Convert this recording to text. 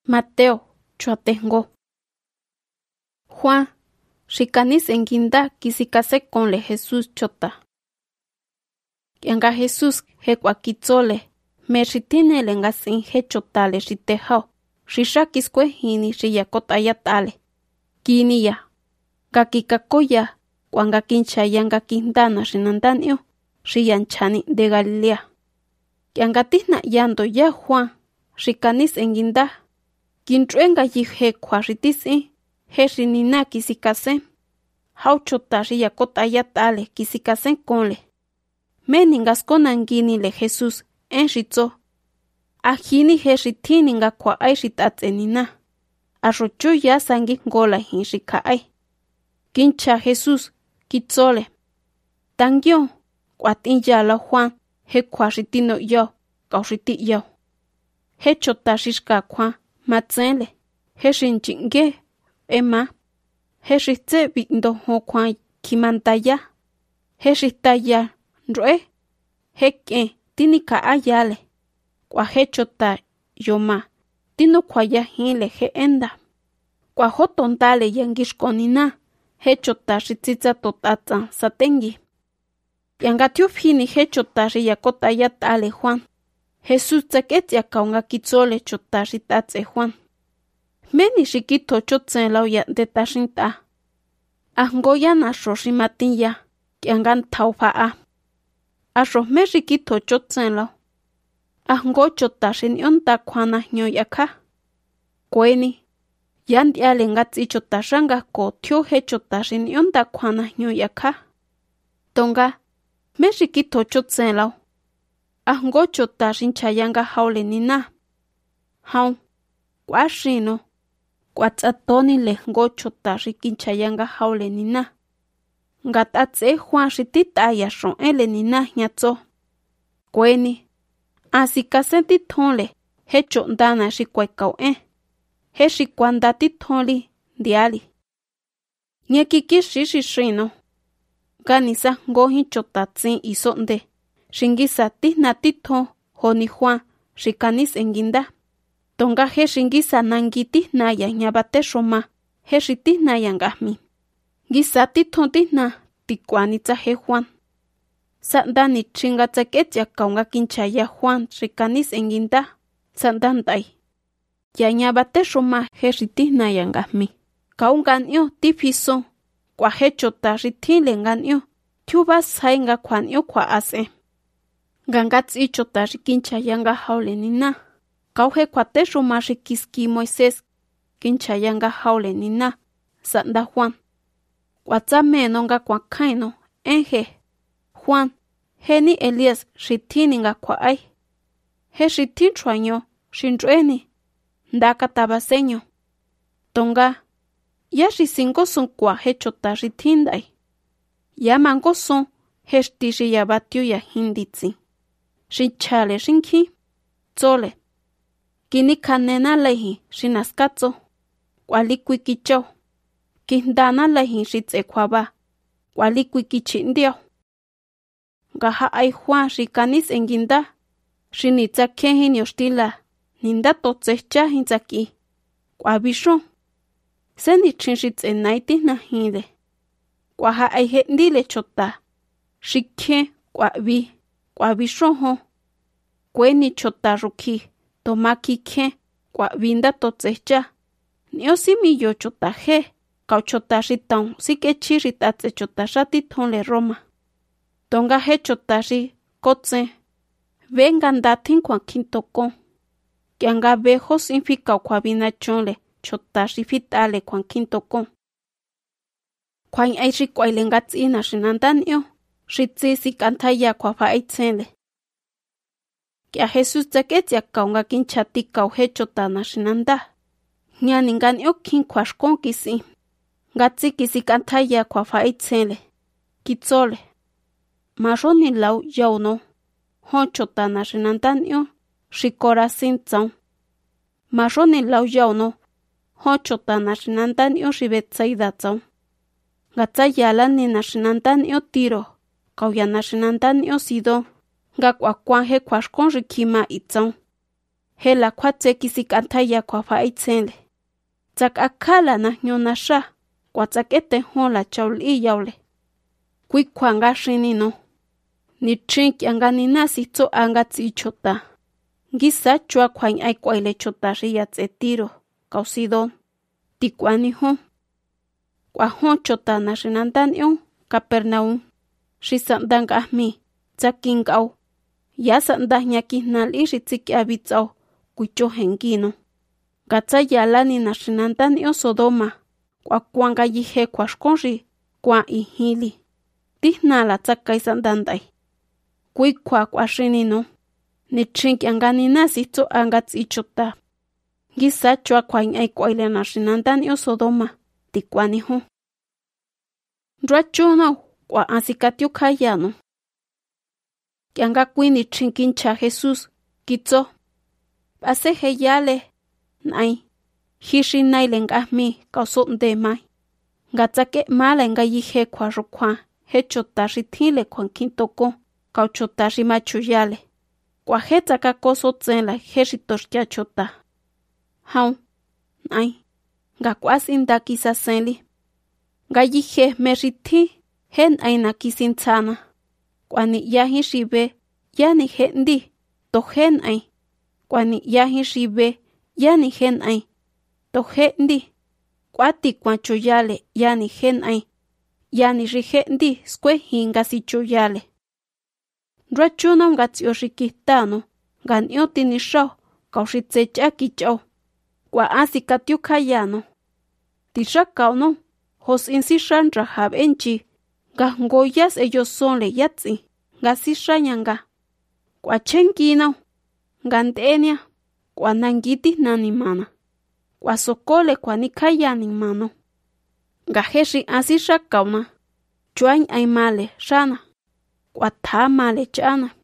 Mateo chuatengo. Juan, xikanis enguinda kisikasekonle Jesús chota. Kianga Jesús hekuakitzole, me xitinele ngasin he chotale xitejao, xixakiskuehini xiyakotayatale. Kiniya, kakikakoya, kuanga kinchayanga kindana xinandanio, xiyanchani de Galilea. Kianga tihna yando ya Juan, xikanis enguinda, kinchuenga yije kuaxitisi, he xinina kisikasen. Hau chota xiyakotayatale kisikasen konle. Meni ngaskonanginile Jesús en xitzo. Ajini he xitini nga kuaay xitatsenina. Arrochuya sangi ngola hin xikaay. Kincha Jesús kitzole. Tangyo kuatinyala Juan he kuaxitino yo, kauxiti yo. He chota xixka Juan matsenle. He xinchinge ema. He xitze bindo ho Juan kimantaya. He xitaya nroe. He kien tini kaayale. Kwa he chota yoma. Tino kwaya hinle he enda. Kwa hotontale yangishkonina. He chota xitziza totatza satengi. Yangatiufini he chota xiyakotaya tale Juan. Jesús tseketia kaunga kitzole chota xitatze Juan. Meni xikito chotsen lau ya de tashinta. Ahgoya nasho ximatin kiangan taupaa. Asho me xikito chotsen lau. Ahgo chota xinionta kuana nyoyaka. Kueni. Yandiale ngatsi chota shanga ko tio he chota xinionta kuana nyoyaka. Tonga. Me xikito chotsen lau. Ahgo chota xinchayanga haule nina. Haun. Kuashino. Kuatsatoni le ngo chota xikinchayanga haule nina. Ngatatse Juan xititaya shon ele nina nyatso. Kueni. Asikasenti tonle he chondana xikuekau He xikuandati tonli diali. Nyekiki xixino. Ganisa ngohi chotatsin isonde. Xingisa tihnati ton honi Juan xikanis enguinda. Tonga he xingisa nangiti naya ñabate xoma, he xiti naya ngahmi. Gisati tontina tikuanitza he Juan. Sandani chinga tsaketia kaunga kinchaya Juan xikanis enguinda, sandantai. Ya ñabate xoma he xiti naya ngahmi. Kaunganio tifiso, kwa he chota xitile nganio, tiuba sainga kwanio kwa ase. Gangatsi chota xikinchaya nga haule nina. Kauhe kuatexo maxikiski Moisés, kinchayanga haule nina, sanda Juan. Kuatsameno nga kuakaino, enje, Juan, heni Elías xitini nga kuaay. He xitin chuaño, xinchueni, ndaka tabaseño. Tonga, ya xisingoson kua he chota xitindai. Ya mangoson, he xti xiyabatio ya hinditsi. Xinchale xinki, tsole. Kini kanena lehi xinaskatso. Kualikui kichau. Kindana lehi xitsekwaba. Kualikui kichindio. Gaha ay Juan xikanis enguinda. Xinitza kehin yostila. Ninda totsecha hintzaki. Kuabishon. Senichin xitzenaiti nahinde. Kuaha ay hendile chota. Xikhe kuabi. Kuabishon ho. Kueni chota ruki. Tomaki ke, kwa vinda totsecha. Nio simi yo chota he, kau chota xiton, sikechi ritatse chota shati tonle Roma. Tonga he chota ri, kotse. Venga ndatin kwa kintoko. Kianga bejo sinfika kwa vina chonle, chota rifitale kwa kintoko. Kwa ay kwa ilengatsina shinandanio, shitsisi kantaya kwa faitsenle. Kia Jesús tsaketia kaunga kinchati kau he chota nashinanda. Nyani nganio kin kwashkon kisi. Ngatsi kisi kantaya kwa faitsenle. Kitzole. Maroni lau yauno. Hon chota nashinandanio. Shikora sintzon. Maroni lau yauno. Hon chota nashinandanio shibetsaidatzon. Ngatsayala ni nashinandanio tiro. Kauya nashinandanio sidon. Nga kwa he kwashkon rikima itzon. hela kwatse kisikantaya kwa faitsenle. Tsak akala na nyonasha, kwa tsakete hola chauli yaule. Kui kwanga shinino. Ni chink yanga ni nasi to anga tsichota. Ngisa chua kwany ay kwaile chota ria tsetiro, kausidon. Tikwani hon. Kwa hon chota na shinandan yon, Capernaum. Shisandan ahmi, tsakingao. Ya sandah nyakihnal iritsik abitsao, kucho hengino. Gatsa yalani na shinandan yon Sodoma. Kwa kwanga yihe kwa shkonri, kwa ihili. Tihnala tsakay sandandai. Kui kwa shinino. Ni chink yanga ni nasi to anga tsichota. Ngisa chua kwany ay kwaile na shinandan yon Sodoma. Tikwani hon. Ndrachuno kwa ansikatyo kayano. Yanga kwini chinkincha Jesus. Kitso. Pase heyale. Nai. Hishi naile ngahmi kausot ndemai. Ngatsake mala nga yihe kwa rukwa. Hechota ritile kwa kintoko. Kauchota rimachuyale. Kwa heta kakoso tsenla heshitoshkia chota. Haun. Nai. Nga kwasinda kisa senli. Nga yihe meriti. Hen aina kisintsana. Kwani yahi shibe. Yani hendi. To hen ay. Kwani yahi shibe. Yani hen ay. To hendi. Kwati kwanchoyale. Yani hen ay. Yani rihendi skwe hinga si choyale. Ndrachuno nga tsiyoshikitano. Nga nyoti ni shao. Kaushitse chaki chao. Kwa ansikatyo kayano. Tishakao no. Hos insi shandra hab enchi. Nga ngoyas ellos sonle yatsi. Nga si shanyanga. Kwa chenkino. Nga ndenia. Kwa nangiti nani mana. Kwa sokole kwa nikayani mano. Nga heshi ansi shakauna. Chuany ay male shana. Kwa tha male chana.